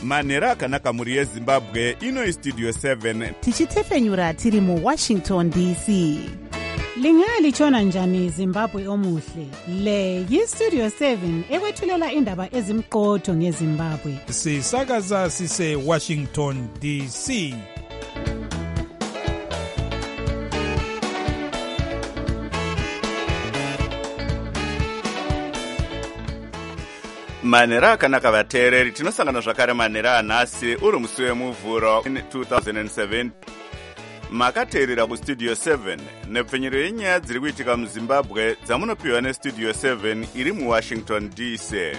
manhero akanaka mhuri yezimbabwe. Ino istudio 7 tichitefenyura tiri muWashington DC. Lingalitshona njani Zimbabwe omuhle? Le yistudio 7 ekwethulela indaba ezimqotho ngeZimbabwe. Sisakaza sise Washington DC. manhero akanaka vateereri, tinosangana zvakare manhero anhasi uri musi wemuvhuro 2007. makateerera kustudio 7 nepfenyero yenyaya dziri kuitika muzimbabwe dzamunopiwa nestudio 7 iri muWashington DC.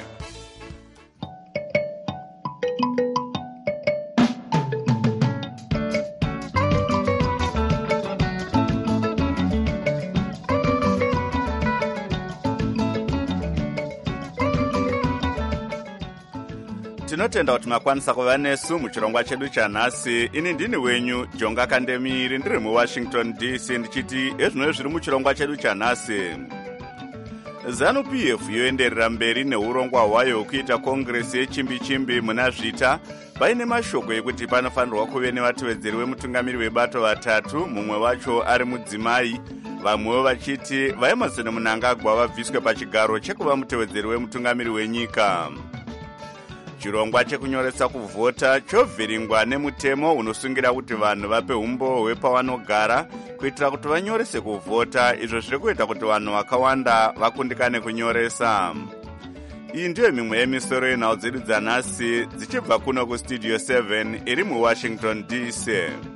tinotenda kuti makwanisa kuva nesu muchirongwa chedu chanhasi. ini ndini wenyu Jonga Kandemiri, ndiri muWashington DC, ndichiti ezvino zviri muchirongwa chedu chanhasi. ZANU-PF yoenderera mberi neurongwa hwayo kuita kongresi yechimbi-chimbi muna Zvita, paine mashoko ekuti panofanirwa kuve nevatevedzeri vemutungamiri webato vatatu, mumwe wacho ari mudzimai, vamwewo vachiti vaEmmerson Mnangagwa vabviswe pachigaro chekuva mutevedzeri wemutungamiri wenyika. chirongwa chekunyoresa kuvhota chovhiringwa nemutemo unosungira kuti vanhu vape umbo hwepavanogara kuitira kuti vanyorese kuvhota, izvo zviri kuita kuti vanhu vakawanda vakundikane kunyoresa. iyi ndiyo mimwe yemisoro yenhau dzedu dzanhasi dzichibva kuno kustudio 7 iri muWashington DC.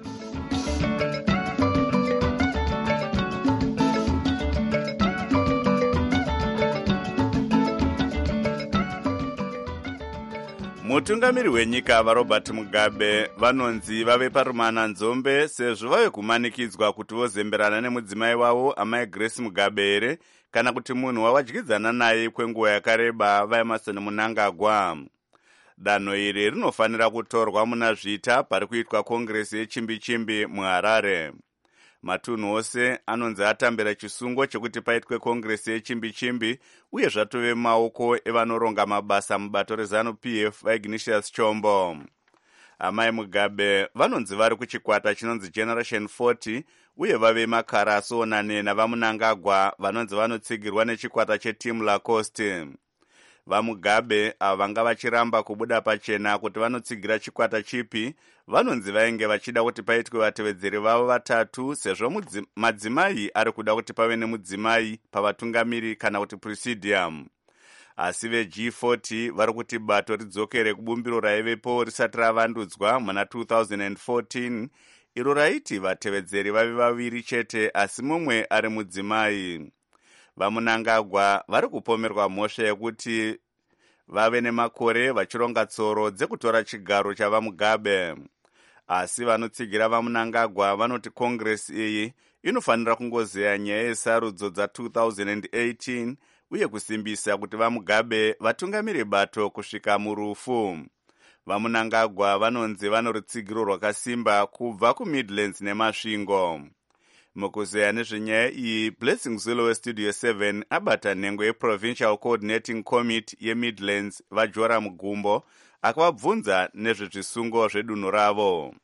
mutungamiri wenyika vaRobert Mugabe vanonzi vave parumana nzombe sezvo vave kumanikidzwa kuti vozemberana nemudzimai wavo amai Grace Mugabe here kana kuti munhu wavadyidzana naye kwenguva yakareba vaEmmerson Mnangagwa. danho iri rinofanira kutorwa muna Zvita pari kuitwa kongresi yechimbi-chimbi muHarare. matunhu ose anonzi atambira chisungo chekuti paitwe kongresi yechimbi-chimbi uye zvatove maoko evanoronga mabasa mubato reZANU-PF vaIgnatius Chombo. amai Mugabe vanonzi vari kuchikwata chinonzi Generation 40 uye vave makaraso nanena vaMnangagwa vanonzi vanotsigirwa nechikwata cheTeam Lacoste. vaMugabe ava vanga vachiramba kubuda pachena kuti vanotsigira chikwata chipi, vanonzi vainge vachida kuti paitwe vatevedzeri vavo vatatu sezvo madzimai ari kuda kuti pave nemudzimai pavatungamiri kana kuti presidium. asi veG40 vari kuti bato ridzokere kubumbiro raivepo risati ravandudzwa muna 2014, iro raiti vatevedzeri vave vaviri chete asi mumwe ari mudzimai. vaMnangagwa vari kupomerwa mhosva yekuti vave nemakore vachironga tsoro dzekutora chigaro chavaMugabe. asi vanotsigira vaMnangagwa vanoti kongresi iyi inofanira kungozeya nyaya yesarudzo dza2018 uye kusimbisa kuti vaMugabe vatungamire bato kusvika murufu. vaMnangagwa vanonzi vano rutsigiro rwakasimba kubva kuMidlands nemasvingo. mukuzeya nezvenyaya iyi, Blessing Zulu westudio 7 abata nhengo yeProvincial Coordinating Committee yeMidlands vaJoram Gumbo akavabvunza nezvezvisungo zvedunhu ravo.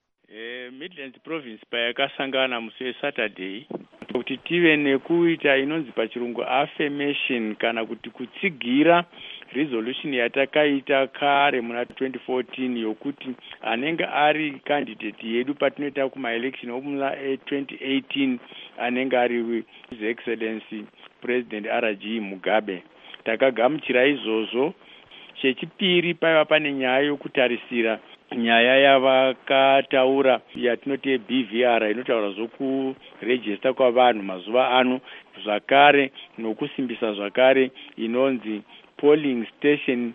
Midlands Province payakasangana musi weSaturday kuti tive nekuita inonzi pachirungu affirmation kana kuti kutsigira resolution yatakaita kare muna 2014 yokuti anenge ari candidate yedu patinoita kuma-election okumula 2018 anenge ari His Excellency President RG Mugabe. takagamuchira izvozvo. chechipiri paiva pane nyaya yokutarisira nyaya yavakataura yatinoti BVR inotaura zvokurejista kwavanhu mazuva ano, zvakare nokusimbisa zvakare inonzi polling station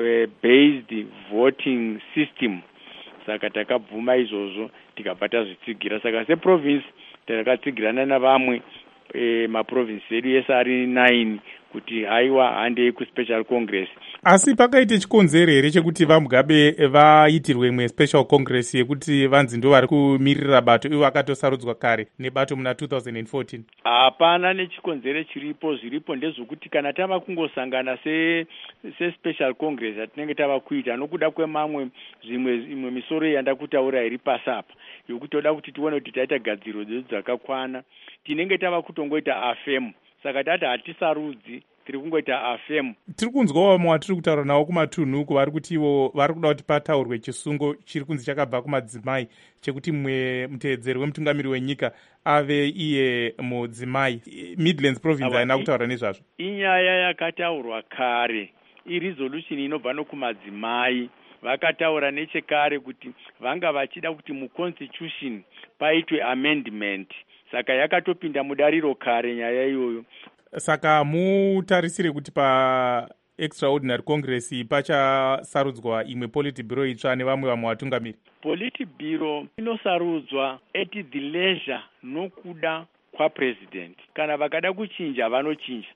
based voting system. saka takabvuma izvozvo tikabata zvitsigira. saka seprovince takatsigirana navamwe maprovince edu yese ari 9 kuti haiwa handei kuspecial congress. Asi pakaite chikonzero here chekuti vaMugabe vaitirwe imwe special congress yekuti vanzi ndo vari kumirira bato ivo vakatosarudzwa kare nebato muna 2014? Hapana nechikonzero chiripo. Zviripo ndezvokuti kana tava kungosangana se-special congress atinenge tava kuita nokuda kwemamwe imwe misoro yanda kutaura iri pasi apa yokuti toda kuti tione kuti taita gadziro dzedu dzakakwana, tinenge tava kutongoita afemu. Saka tati hatisarudzi, tiri kungoita afemu. Tiri kunzwa vamwe watiri kutaura navo kumatunhu uko vari kuti ivo vari kuda kuti pataurwe chisungo chiri kunzi chakabva kumadzimai chekuti mumwe muteedzeri wemutungamiri wenyika ave iye mudzimai. Midlands province haina kutaura nezvazvo. Inyaya yakataurwa kare, iresolution inobva nokumadzimai. Vakataura nechekare kuti vanga vachida kuti muconstitution paitwe amendment. Saka yakatopinda mudariro kare nyaya iyoyo. Saka mutarisire kuti pa extraordinary congress pachasarudzwa imwe politburo itsva nevamwe vatungamiri. Politburo inosarudzwa at the leisure nokuda kwapresident. Kana vakada kuchinja vanochinja.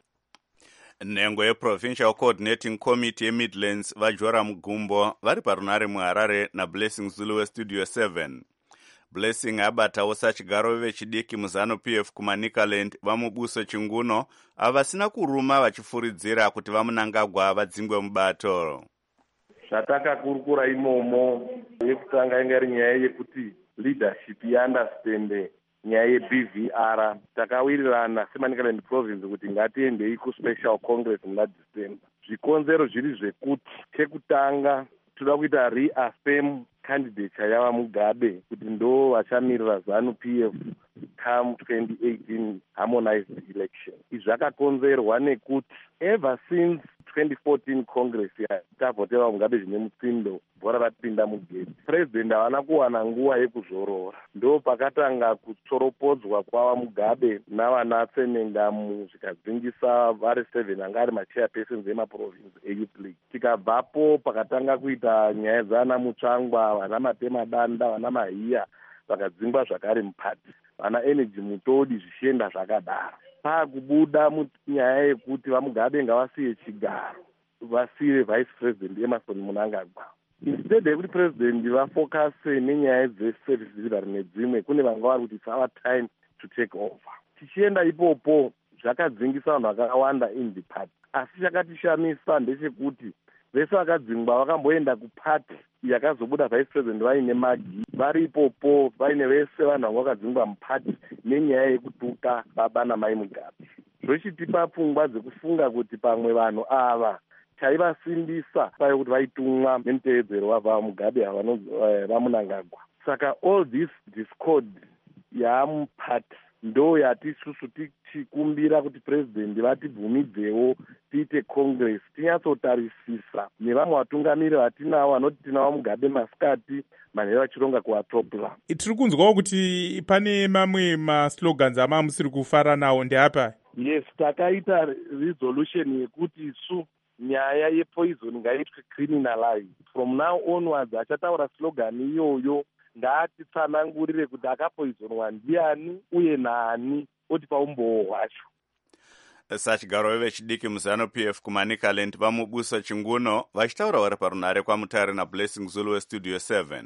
Nhengo yeProvincial Coordinating Committee yeMidlands vaJoram Gumbo vari parunare muHarare naBlessing Zulu weStudio 7. Blessing abatawo sachigaro vechidiki muZANU-PF kuManicaland vamubuso Chinguno avasina kuruma vachifuridzira kuti vamunangagwa vadzingwe mubato. Zvatakakurukura imomo yekutanga inga iri nyaya yekuti leadership yaunderstande nyaya yeBVR. Takawirirana seManicaland province kuti ngatiendei kuspecial congress muna December. Zvikonzero zviri zvekuti chekutanga toda kuita reaffirm candidature yava Mugabe kuti ndo vachamirira ZANU-PF come 2018 harmonized election. Izvi zvakakonzerwa nekuti ever since 2014 congress yatavhotera Mugabe zvine mutsindo bhora rapinda mugedhi, president havana kuwana nguva yekuzorora. Ndo pakatanga kutsoropodzwa kwava Mugabe navana Tsemengamu zvikadzingisa vari 7 anga ari machairpersons emaprovince eYouth League. Tikabvapo pakatanga kuita nyaya dzana Mutsvangwa, vana Matema Danda, vana Mahiya vakadzingwa zvakare mupati, vana Energy Mutodi zvichienda zvakadaro. Pakubuda munyaya yekuti vaMugabe ngavasiye chigaro, vasiye vice president Emerson Mnangagwa. Instead yekuti president vafocuse nenyaya dzeservice delivery nedzimwe, kune vanga vari kuti it's our time to take over. Tichienda ipopo zvakadzingisa vanhu vakawanda in the party. Asi chakatishamisa ndechekuti vese vakadzingwa vakamboenda kupati yakazobuda vice president vaine Magi, vari ipopo vaine vese vanhu vanga vakadzingwa mupati nenyaya yekutuka baba namai Mugabe. Zvochitipa pfungwa dzekufunga kuti pamwe vanhu ava chaivasimbisa payo kuti vaitumwa nemuteedzero wabva Mugabe vamunangagwa. Saka all this discord yaamupati ndo yatisusu tichikumbira kuti president vatibvumidzewo tiite congress tinyatsotarisisa nevamwe vatungamiri vatinavo vanoti tinavo Mugabe masikati manheru vachironga kuvatopla. Tiri kunzwawo kuti pane mamwe maslogans amamusiri kufara nawo ndeapa? Yes, takaita resolution yekuti isu nyaya yepoison ngaitwe criminalize. From now onwards achataura slogan iyoyo ngaatitsanangurire kuti akapoisonwa ndiani uye naani oti paumbowo hwacho. Sachigaro vechidiki muZANU-PF kuManicaland vamubuso Chinguno vachitaura vari parunare kwaMutare naBlessing Zulu weStudio 7.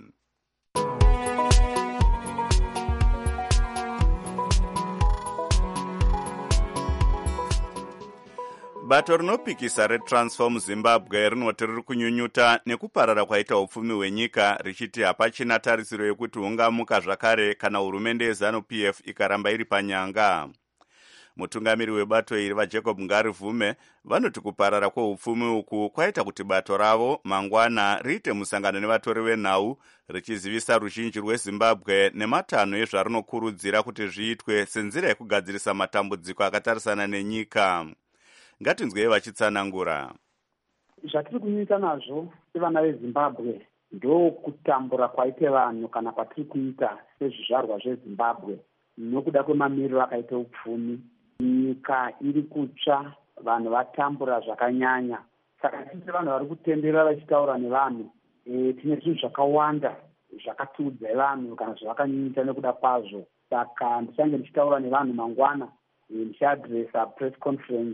Bato rinopikisa reTransform Zimbabwe rinoti riri kunyunyuta nekuparara kwaita upfumi hwenyika richiti hapachina tarisiro yekuti hungamuka zvakare kana hurumende yeZANU-PF ikaramba iri panyanga. Mutungamiri webato iri vaJacob Ngarivume vanoti kuparara kweupfumi uku kwaita kuti bato ravo mangwana riite musangano nevatori venhau richizivisa ruzhinji rweZimbabwe nematanho ezvarinokurudzira kuti zviitwe senzira yekugadzirisa matambudziko akatarisana nenyika. Ngatinzwei vachitsanangura. Zvatiri kunyunyuta nazvo sevana veZimbabwe ndo kutambura kwaite vanhu kana kwatiri kuita sezvizvarwa zveZimbabwe nokuda kwemamiriro akaita upfumi. Nyika iri kutsva, vanhu vatambura zvakanyanya. Saka tine vanhu vari kutendera vachitaura nevanhu, tine zvinhu zvakawanda zvakatiudza vanhu kana zvavakanyunyuta nekuda kwazvo. Saka ndichange ndichitaura nevanhu mangwana, ndichiadresa press conference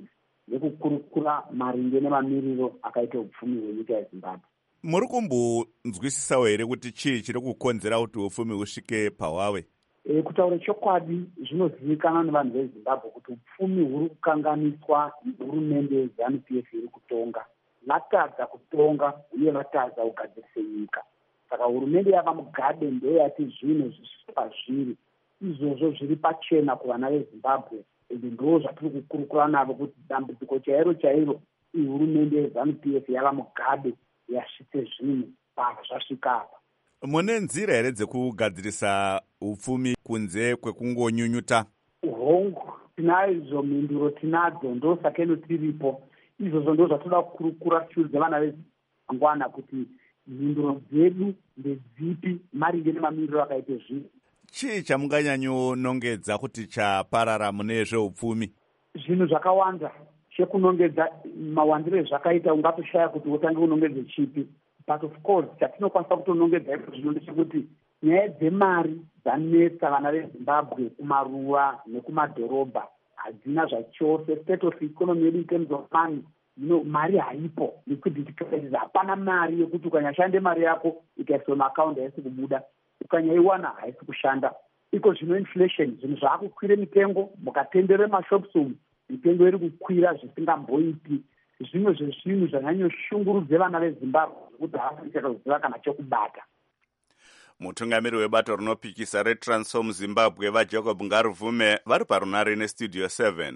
nekukurukura maringe nemamiriro akaita upfumi hwenyika yezimbabwe. Muri kumbonzwisisawo here kuti chii chiri kukonzera kuti upfumi husvike paHwawe? Kutaura chokwadi, zvinozivikanwa nevanhu vezimbabwe kuti upfumi huri kukanganiswa nehurumende ZANU-PF iri kutonga. Vatadza kutonga uye vatadza kugadzirisa nyika. Saka hurumende yavaMugabe ndoyati zvinhu zvisiri pazviri, izvozvo zviri pachena kuvana vezimbabwe. Izvi ndo zvatiri kukurukura navo kuti dambudziko chairo ihurumende yeZANU-PF yavaMugabe yasvitse zvinhu zvasvika apa. Mune nzira here dzekugadzirisa upfumi kunze kwekungonyunyuta? Hongu, tinaizvo mhinduro tinadzo, ndo sakeno tiripo. Izvozvo ndo zvatoda kukurukura tichiudza vana vezangwana kuti mhinduro dzedu ndedzipi maringe nemamiriro akaita zvinhu. Chii chamunganyanyonongedza kuti chaparara mune zveupfumi? Zvinhu zvakawanda. Chekunongedza mawandiro zvakaita ungatoshaya kuti utange kunongedza chipi. But of course, chatinokwanisa kutonongedza izvo zvino ndechekuti nyaya dzemari dzanetsa vana veZimbabwe kumaruwa nekumadhorobha hadzina zvachose. State of economy yedu in terms of money, mari haipo. Liquidity crisis, hapana mari yekuti ukanyashande mari yako ikaiswa muaccount haisi kubuda, ukanyaiwana haisi kushanda. Iko zvino inflation, zvinhu zvaakukwira mitengo, mukatendere mashops umu mitengo iri kukwira zvisingamboiti. Zvimwe zvezvinhu zvanyanyoshungurudza vana veZimbabwe kuti havasi kuziva kana chokubata. Mutungamiri webato rinopikisa reTransform Zimbabwe vaJacob Ngaruvume vari parunare neStudio 7.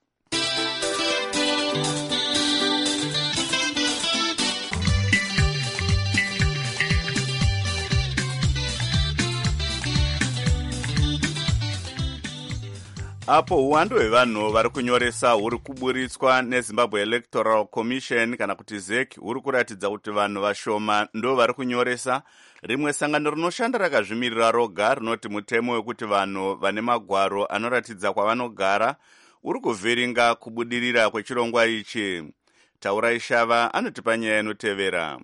Apo uwandu hwevanhu vari kunyoresa huri kuburitswa neZimbabwe Electoral Commission kana kuti ZEC huri kuratidza kuti vanhu vashoma ndo vari kunyoresa. Rimwe sangano rinoshanda rakazvimirira roga rinoti mutemo wekuti vanhu vane magwaro anoratidza kwavanogara uri kuvhiringa kubudirira kwechirongwa ichi. Taurai Shava anotipa nyaya inotevera.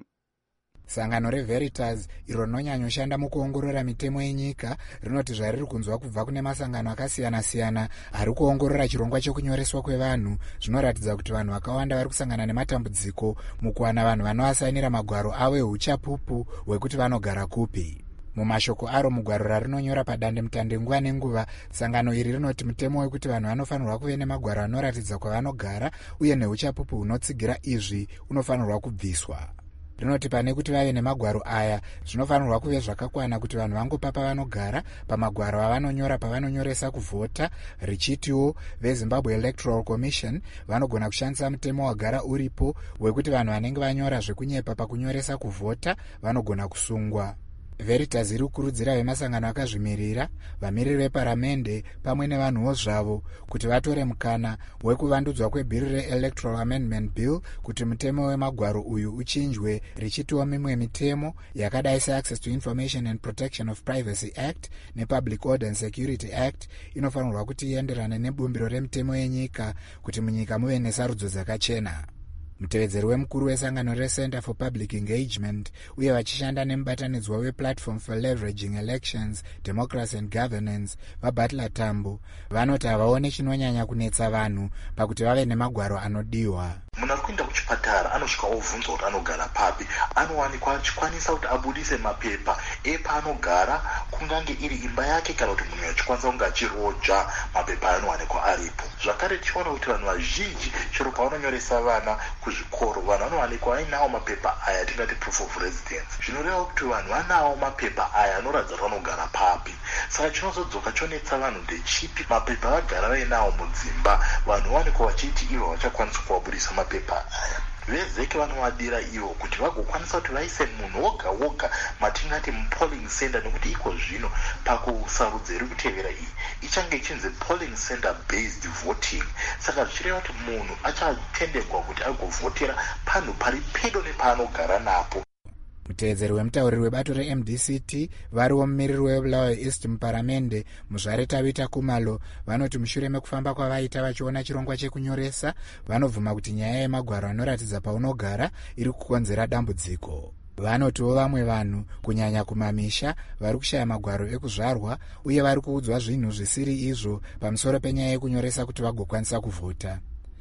Sangano reVeritas iro rinonyanyoshanda mukuongorora mitemo yenyika rinoti zvariri kunzwa kubva kune masangano akasiyana-siyana ari kuongorora chirongwa chekunyoreswa kwevanhu zvinoratidza kuti vanhu vakawanda vari kusangana nematambudziko mukuwana vanhu vanoasainira magwaro avo euchapupu hwekuti vanogara kupi. Mumashoko aro mugwaro rarinonyora padandemutande nguva nenguva, sangano iri rinoti mutemo wekuti vanhu vanofanirwa kuve nemagwaro anoratidza kwavanogara uye neuchapupu hunotsigira izvi unofanirwa kubviswa. Rinoti pane kuti vave nemagwaro aya zvinofanirwa kuve zvakakwana kuti vanhu vangopa pavanogara pamagwaro avanonyora pavanonyoresa kuvhota, richitiwo veZimbabwe Electoral Commission vanogona kushandisa mutemo wagara uripo wekuti vanhu vanenge vanyora zvekunyepa pakunyoresa kuvhota vanogona kusungwa. Veritas iri kukurudzira vemasangano akazvimirira, vamiriri veparamende pamwe nevanhuwo zvavo kuti vatore mukana wekuvandudzwa kwebhiri reElectoral Amendment Bill kuti mutemo wemagwaro uyu uchinjwe richitiwa mimwe mitemo yakadai seAccess to Information and Protection of Privacy Act nePublic Order and Security Act inofanirwa kuti ienderane nebumbiro remitemo yenyika kuti munyika muve nesarudzo dzakachena. Mutevedzeri wemukuru wesangano reCenter for Public Engagement uye vachishanda nemubatanidzwa wePlatform for Leveraging Elections, Democracy and Governance vaButler Tambo vanoti havaone chinonyanya kunetsa vanhu pakuti vave nemagwaro anodiwa. Munhu ari kuenda kuchipatara anosvika ovhunzwa kuti anogara papi, anowanikwa achikwanisa kuti abudise mapepa epaanogara, kungange iri imba yake kana kuti munhu achikwanisa kunge achiroja mapepa anowanikwa aripo. Zvakare tichiona kuti vanhu vazhinji chero pavanonyoresa vana kuzvikoro, vanhu vanowanikwa vainawo mapepa aya tingati proof of residence. Zvinoreva kuti vanhu vanawo mapepa aya anoratidza kuti vanogara papi. Saka chinozodzoka chonetsa vanhu ndechipi, mapepa vagara vainawo mudzimba, vanhu vawanikwa vachiti ivo vachakwanisa kuvabudisa mapepa aya. VEZEC vanowadira ivo kuti vagokwanisa kuti vaise munhu woga woga matingati mupolling center, nekuti iko zvino pakusarudza iri kutevera iyi ichange ichinzi polling center based voting. Saka zvichireva kuti munhu achatenderwa kuti agovhotera panhu pari pedo nepaanogara napo. Mutevedzeri wemutauriri webato reMDCT variwo mumiriri weBulawayo East muparamende Muzvare Tabita Kumalo vanoti mushure mekufamba kwavaita vachiona chirongwa chekunyoresa vanobvuma kuti nyaya yemagwaro anoratidza paunogara iri kukonzera dambudziko. Vanotiwo vamwe vanhu kunyanya kumamisha vari kushaya magwaro ekuzvarwa uye vari kuudzwa zvinhu zvisiri izvo pamusoro penyaya yekunyoresa kuti vagokwanisa kuvhota.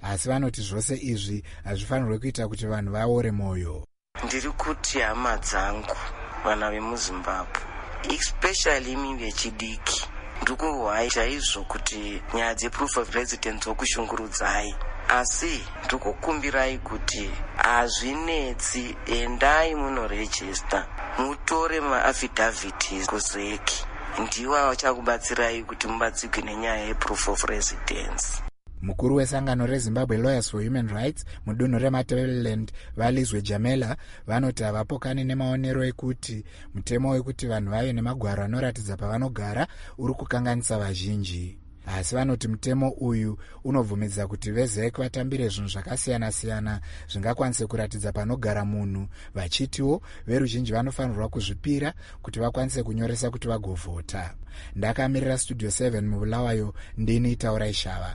asi vanoti zvose izvi hazvifanirwe kuita kuti vanhu vaore mwoyo. Ndiri kuti hama dzangu vana vemuzimbabwe, especially imi vechidiki, ndikurwai chaizvo kuti nyaya dzeproof of residence dzokushungurudzai, asi ndikukumbirai kuti hazvinetsi, endai munorejista, mutore maafidhavhiti kuzeki, ndiwo vachakubatsirai kuti mubatsirwe nenyaya yeproof of residence. Mukuru wesangano reZimbabwe Lawyers for Human Rights mudunhu reMatabeleland Valizwe Jamela vanoti havapokani nemaonero ekuti mutemo wekuti vanhu vave nemagwaro anoratidza pavanogara uri kukanganisa vazhinji. Asi vanoti mutemo uyu unovhumidza kuti vezek vatambire zvinhu zvakasiyana-siyana zvingakwanise kuratidza panogara munhu, vachitiwo veruzhinji vanofanirwa kuzvipira kuti vakwanise kunyoresa kuti vagovhota. Ndakamirira Studio 7 muBulawayo, ndini Taurai Shava.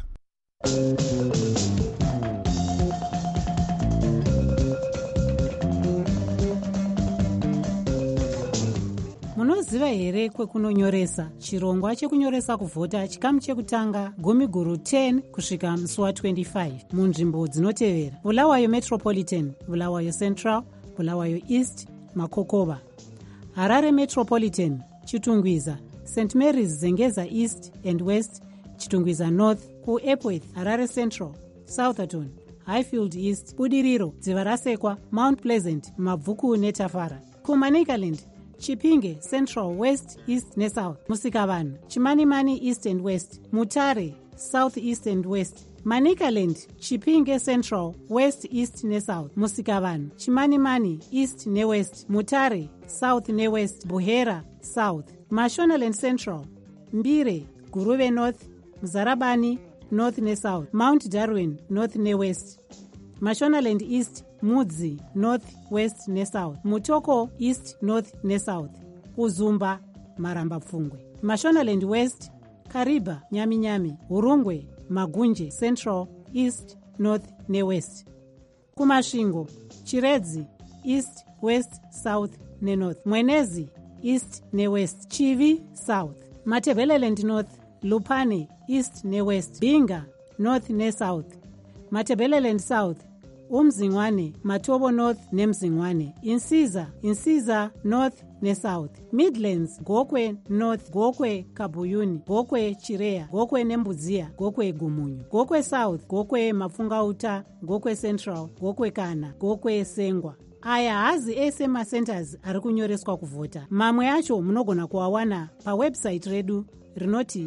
Munoziva here kwekunonyoresa chirongwa chekunyoresa kuvhota chikamu chekutanga 10 kusvika musi wa25 munzvimbo dzinotevera: Bulawayo Metropolitan, Bulawayo Central, Bulawayo East, Makokova; Harare Metropolitan, Chitungwiza, St Mary's Zengeza East and West, Chitungwiza North, kuEpworth, Harare Central, Southerton, Highfield East, Budiriro, Dzivarasekwa, Mount Pleasant, Mabvuku neTafara; kuManicaland, Chipinge Central, West, East neSouth, Musikavanhu, Chimanimani East and West, Mutare South East and West; Manicaland, Chipinge Central, West, East neSouth, Musikavanhu, Chimanimani East neWest, Mutare South neWest, Buhera South; Mashonaland Central, Mbire, Guruve North, Mzarabani North neSouth, Mount Darwin North neWest; Mashonaland East, Mudzi North, West neSouth, Mutoko East, North neSouth, Uzumba, Maramba Pfungwe; Mashonaland West, Kariba, Nyami, Hurungwe, Magunje Central, East, North neWest; Kumashingo, Chiredzi East, West, South neNorth, Mwenezi East neWest, Chivi South, Matabeleland North, Lupane East neWest, Binga North neSouth, Matabeleland South, Umzingwane, Matobo North neMzingwane, Insiza North neSouth, Midlands, Gokwe North, Gokwe Kabuyuni, Gokwe Chireya, Gokwe Nembudzia, Gokwe Gumunyu, Gokwe South, Gokwe Mafungauta, Gokwe Central, Gokwe Kana, Gokwe Sengwa. Aya hazi ese macenters ari kunyoreswa kuvhota. Mamwe acho munogona kuawana pawebsite redu rinoti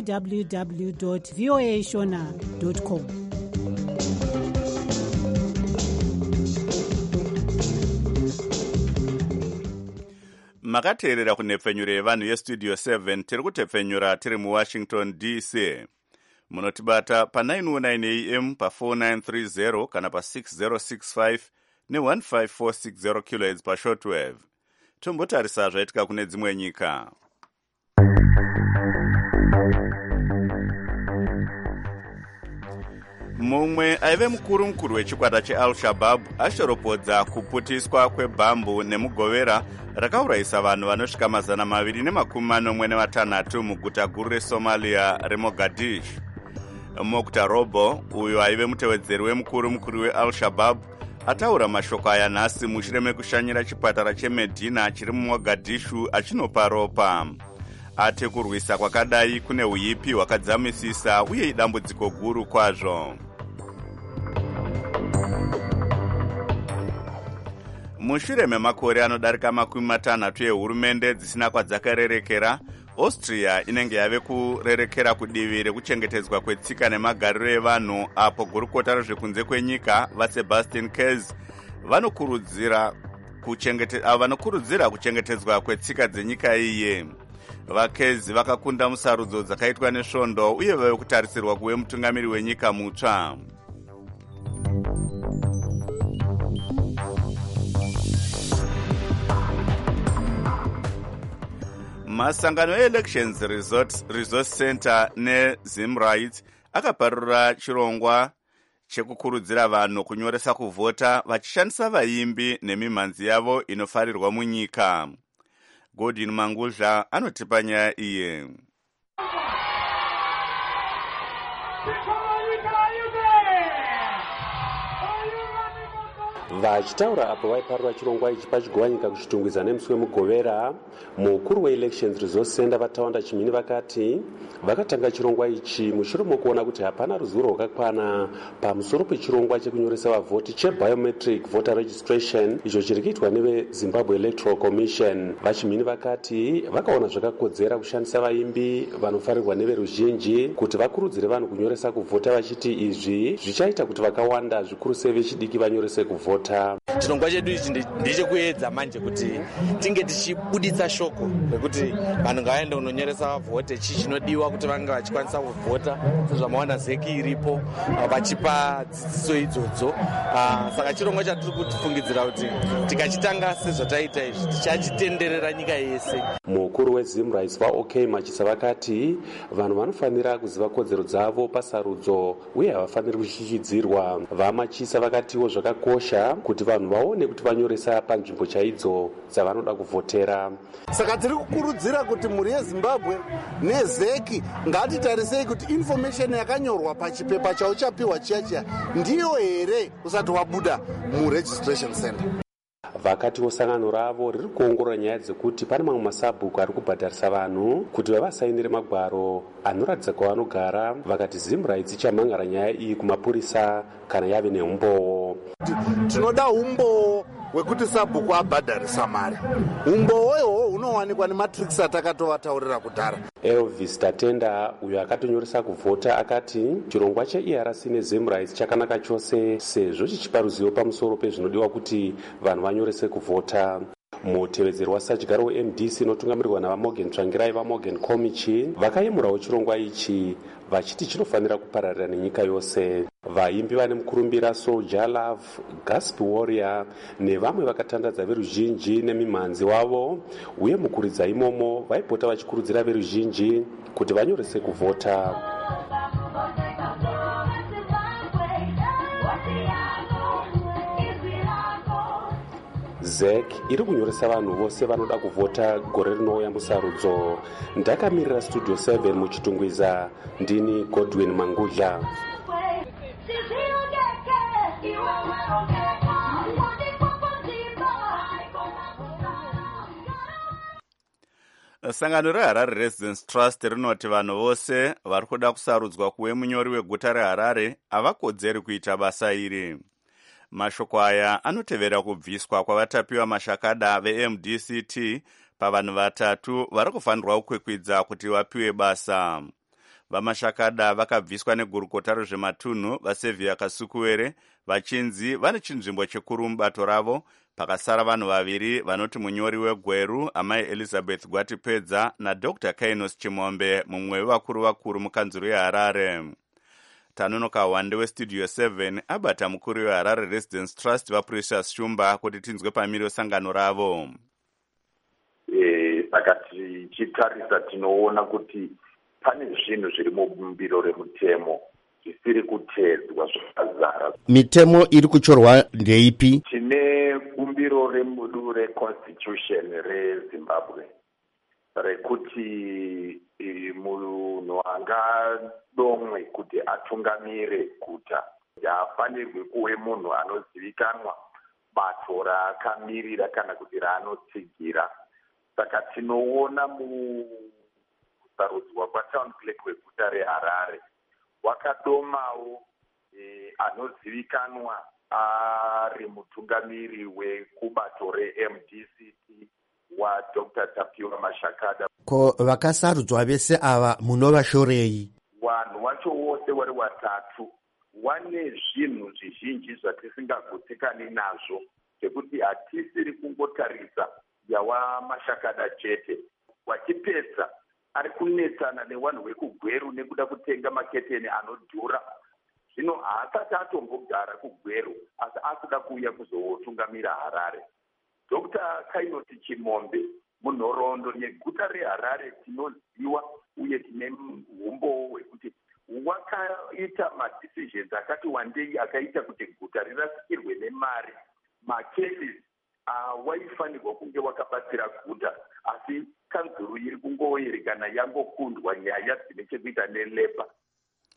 www.voashona.com. Makateerera kunhepfenyuro yevanhu yestudio 7 tiri kutepfenyura tiri muWashington DC. Munotibata pa909 AM pa4930 kana pa6065 ne15460 kHz pashortwave. Tombotarisa zvaitika kune dzimwe nyika. Mumwe aive mukuru wechikwata cheAl-Shabaab ashoropodza kuputiswa kwebhambu nemugovera rakaurayisa vanhu vanosvika 246 muguta guru reSomalia reMogadishu. Mokhtar Robo, uyo aive mutevedzeri wemukuru weAl-Shabaab, ataura mashoko aya nhasi mushure mekushanyira chipatara cheMedina chiri muMogadishu achinopa ropa. Ati kurwisa kwakadai kune uipi hwakadzamisisa uye idambudziko guru kwazvo. Mushure memakore anodarika 60 ehurumende dzisina kwadzakarerekera, Austria inenge yave kurerekera kudivi rekuchengetedzwa kwetsika nemagariro evanhu, apo gurukota rezvekunze kwenyika vaSebastian Kurz vanokurudzira kuchengetedzwa kwetsika dzenyika iye. VaKurz vakakunda musarudzo dzakaitwa nesvondo uye vave kutarisirwa kuve mutungamiri wenyika mutsva. Masangano eElections Resource Center neZimRights akaparura chirongwa chekukurudzira vanhu kunyoresa kuvhota vachishandisa vaimbi nemimhanzi yavo inofarirwa munyika. Godin Manguzha anotipa nyaya iye. Vachitaura apo vaiparura chirongwa ichi pachigowanyika kuchitungwiza nemusi wemugovera, mukuru weelections resource center vataunda chimini vakati vakatanga chirongwa ichi mushure mokuona kuti hapana ruzivo rwakakwana pamusoro pechirongwa chekunyoresa vavhoti chebiometric voter registration icho chiri kuitwa nevezimbabwe electoral commission. Vachimini vakati vakaona zvakakodzera kushandisa vaimbi vanofarirwa neveruzhinji kuti vakurudzire vanhu kunyoresa kuvhota, vachiti izvi zvichaita kuti vakawanda zvikuru sei vechidiki vanyorese kuvhota. Chirongwa chedu ichi ndechekuedza manje kuti tinge tichibuditsa shoko rekuti vanhu ngavaende kunonyoresa vavhote, chii chinodiwa kuti vange vachikwanisa kuvhota, sezvamaona zeki iripo vachipa dzidziso idzodzo. Saka chirongwa chatiri kutifungidzira kuti tikachitanga sezvataita izvi tichachitenderera nyika yese. Mukuru weZim Rights vaOK Machisa vakati vanhu vanofanira kuziva kodzero dzavo pasarudzo uye havafaniri kushishidzirwa. VaMachisa vakatiwo zvakakosha kuti vanhu vaone kuti vanyoresa panzvimbo chaidzo dzavanoda kuvhotera. Saka tiri kukurudzira kuti mhuri yeZimbabwe nezeki ngatitarisei kuti information yakanyorwa pachipepa chauchapiwa chiya ndiyo here usati wabuda muregistration center. Vakatiwo sangano ravo riri kuongorora nyaya dzekuti pane mamwe masabhuku ari kubhadharisa vanhu kuti vavasainire magwaro anoratidza kwavanogara. Vakati Zim Rights ichamhangara nyaya iyi kumapurisa kana yave neumbowo. Tinoda umbowo wekuti sabhuku abhadharisa mari. Umbowo ihwo hunowanikwa nematricks atakatoataurira kudhara. Elvis Tatenda uyo akatonyoresa kuvhota akati chirongwa cheERC neZim Rights chakanaka chose sezvo chichipa ruzivo pamusoro pezvinodiwa kuti vanhu vanyorese kuvhota. Mutevedzeri wasachigaro weMDC inotungamirirwa navaMorgan Tsvangirai vaMorgan Komichi vakayemurawo chirongwa ichi vachiti chinofanira kupararira nenyika yose. Vaimbi vane mukurumbira Soldier Love, Gospel Warrior nevamwe vakatandadza veruzhinji nemimhanzi wavo uye mukuridza imomo vaipota vachikurudzira veruzhinji kuti vanyorese kuvhota. ZEC iri kunyoresa vanhu vose vanoda kuvhota gore rinouya musarudzo. Ndakamirira Studio 7 muchitungwiza, ndini Godwin Mangudla. Sangano reHarare Residence Trust rinoti vanhu vose vari kuda kusarudzwa kuve munyori weguta reHarare havakodzeri kuita basa iri. Mashoko aya anotevera kubviswa kwavatapiwa mashakada veMDCT pavanhu vatatu vari kufanirwa kukwikwidza kuti vapiwe basa. Vamashakada vakabviswa negurukota rezvematunhu vaSevhia Kasukuwere vachinzi vane chinzvimbo chikuru mubato ravo, pakasara vanhu vaviri vanoti munyori wegweru amai Elizabeth Gwatipedza naDr Kainos Chimombe, mumwe wevakuru mukanzuro yeHarare. Tanonoka Wande weStudio 7 abata mukuru weHarare Residence Trust vaPrecious Shumba kuti tinzwe pamiri sangano ravo. Saka tichitarisa tinoona kuti pane zvinhu zviri mubumbiro remutemo zvisiri kuteedzwa zvakazara. Mitemo iri kuchorwa ndeipi? Tine bumbiro reconstitution reZimbabwe rekuti munhu angadomwe kuti atungamire guta haafanirwi kuve munhu anozivikanwa bato raakamirira kana kuti raanotsigira. Saka tinoona musarudzwa kwatown clerk weguta reHarare wakadomawo anozivikanwa ari mutungamiri wekubato reMDCT waDr Tapiwa Mashakada. Ko vakasarudzwa vese ava munovashorei? Vanhu vacho vose vari vatatu vane zvinhu zvizhinji zvatisingagutsikani nazvo, zvekuti hatisiri kungotarisa yawaMashakada chete. Wachipedza ari kunetsana nevanhu vekugweru nekuda kutenga maketeni anodhura. Zvino haasati atombogara kugweru asi akuda kuuya kuzotungamira Harare. Dr. Kainos Chimombe munhoroondo yeguta reHarare tinoziva uye tine umbowo hwekuti wakaita madecisions akati wandei akaita kuti guta rirasikirwe nemari. Makesis waifanirwa kunge wakabatsira guta asi kanzuru iri kungoyerekana yangokundwa nyaya dzine chekuita neleba.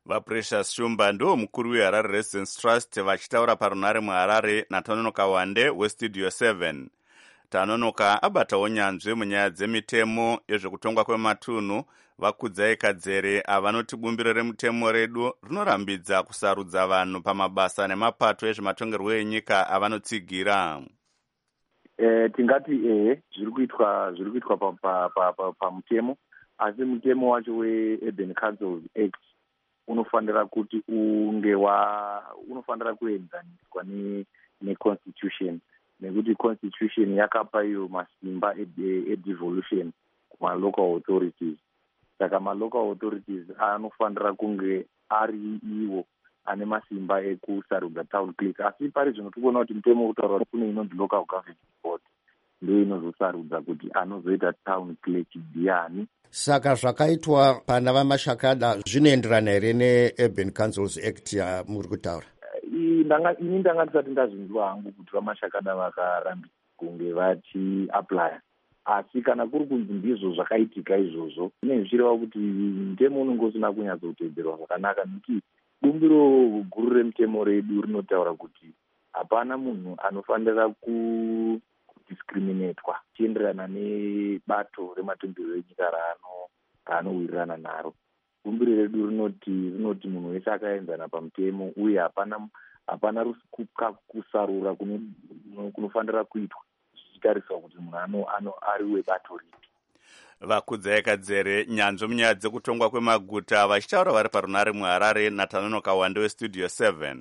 vaprecious shumba ndiwo mukuru weharare residence trust vachitaura parunare muharare naTanonoka Wande westudio 7. Tanonoka abatawo nyanzvi munyaya dzemitemo yezvekutongwa kwematunhu. Vakudzai Kadzere avanoti bumbiro remutemo redu rinorambidza kusarudza vanhu pamabasa nemapato ezvematongerwo enyika avanotsigira. Tingati zviri kuitwa pamutemo, asi mutemo wacho weUrban Councils Act unofanira kuti unofanira kuenzaniswa neconstitution, nekuti constitution yakapa iyo masimba edevolution kumalocal authorities. Saka malocal authorities anofanira kunge ari iwo ane masimba ekusarudza town clerk, asi pari zvino tikuona kuti mutemo utaura kuti kune inonzi local government board ndiyo inozosarudza kuti anozoita town clerk ndiani. Saka zvakaitwa pana vaMashakada zvinoenderana here neUrban Councils Act yamuri kutaura? Ini ndanga ndisati ndazvinzwa hangu kuti vaMashakada vakarambidza kunge vachiaplya, asi kana kuri kunzi ndizvo zvakaitika izvozvo, ine zvichireva kuti mutemo unenge usina kunyatsotedzerwa zvakanaka, nekuti bumbiro guru remutemo redu rinotaura kuti hapana munhu anofanira kudiscriminatwa chienderana nebato rematongerwo enyika raanowirirana naro. Bumbiro redu rinoti munhu wese akaenzana pamutemo, uye hapana kusarura kunofanira kuitwa zvichitariswa kuti munhu ari webato ripi. Vakudzai Kadzere, nyanzvi munyaya dzekutongwa kwemaguta, vachitaura vari parunare muHarare naTanonoka Wande westudio 7.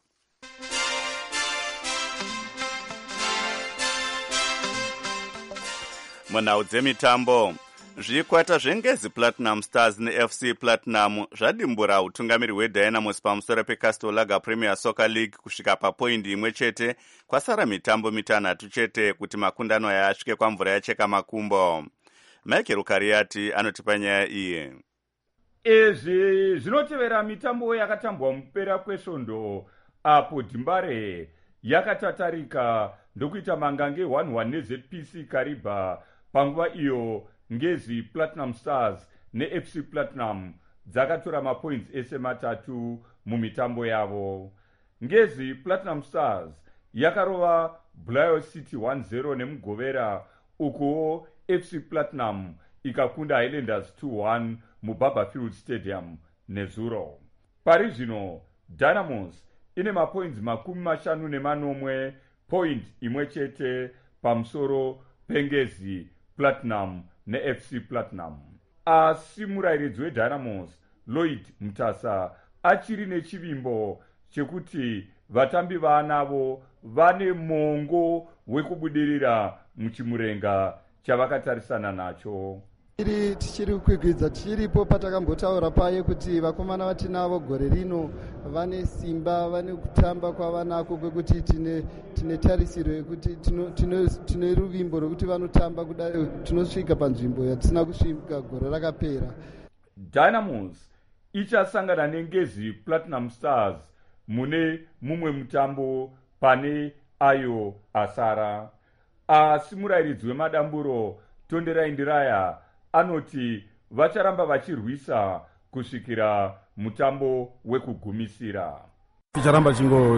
Munhau dzemitambo, zvikwata zvengezi Platinum Stars neFC Platinum zvadimbura utungamiri hweDynamos pamusoro peCastle Lager Premier Soccer League kusvika papoindi imwe chete, kwasara mitambo mitanhatu chete kuti makundano aya asvike kwamvura yacheka makumbo. Michael Kariati anotipa nyaya iyi. Izvi zvinotevera mitambo yakatambwa mupera kwesvondo, apo Dhimbare yakatatarika ndokuita mangange 1-1 neZPC Kariba. Panguva iyo ngezi Platinum Stars neFC Platinum dzakatora mapoints ese matatu mumitambo yavo. Ngezi Platinum Stars yakarova Bulawayo City 1-0 nemugovera, ukuwo FC Platinum ikakunda Highlanders 2-1 muBarberfield Stadium nezuro. Pari zvino Dynamos ine mapoints 50 point imwe chete pamusoro pengezi Platinum neFC Platinum. Asi murairidzi weDynamos Lloyd Mutasa achiri nechivimbo chekuti vatambi vaanavo vane mongo wekubudirira muchimurenga chavakatarisana nacho. Tichiri kukwigwidza tichiripo patakambotaura paye kuti vakomana vatinavo gore rino vane simba, vane kutamba kwavanako kwekuti tine tarisiro yekuti tine ruvimbo rwekuti vanotamba kudai tinosvika panzvimbo yatisina kusvika gore rakapera. Dynamos ichasangana nengezi Platinum Stars mune mumwe mutambo pane ayo asara. Asi murairidzi wemadamburo Tonderai Ndiraya anoti vacharamba vachirwisa kusvikira mutambo wekugumisira. Ticharamba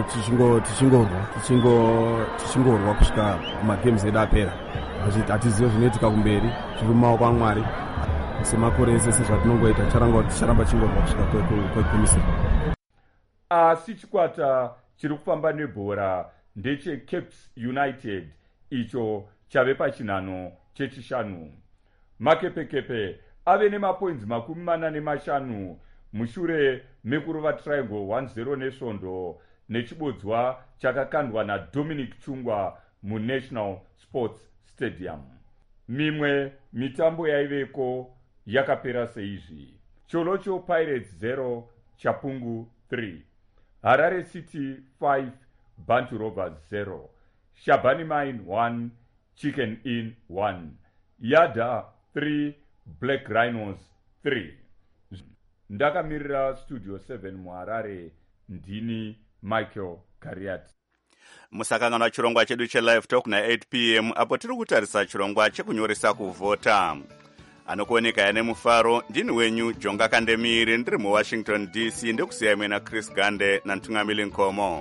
tichingorwa kusvika magames edu apera. Hatizivi zvinoitika kumberi, zviri mumaoko aMwari. Semakore ese sezvatinongoita ticharamba tichingorwa kusvika kwekugumisira. Asi chikwata chiri kufamba nebhora ndecheCapes United, icho chave pachinhano chechishanu. Makepekepe ave nemapoints 45 mushure mekurova Triangle 1-0 nesvondo nechibodzwa chakakandwa naDominic Chungwa muNational Sports Stadium. Mimwe mitambo yaiveko yakapera seizvi: Cholocho Pirates 0 Chapungu 3, Harare City 5 Bantu Rovers 0, Shabani Mine 1 Chicken Inn 1, Yada 3 Black Rhinos 3. Ndakamirira studio 7 muHarare, ndini Michael Kariati. Musakanganwa chirongwa chedu cheLive Talk na 8 p.m. apo tiri kutarisa chirongwa chekunyoresa kuvhota. anokuoneka yane mufaro. Ndini wenyu Jonga Kandemiri, ndiri muWashington DC, ndikusiya imwe naChris Gande nantungamili Nkomo.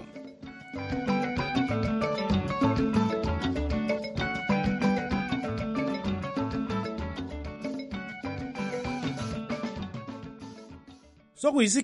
So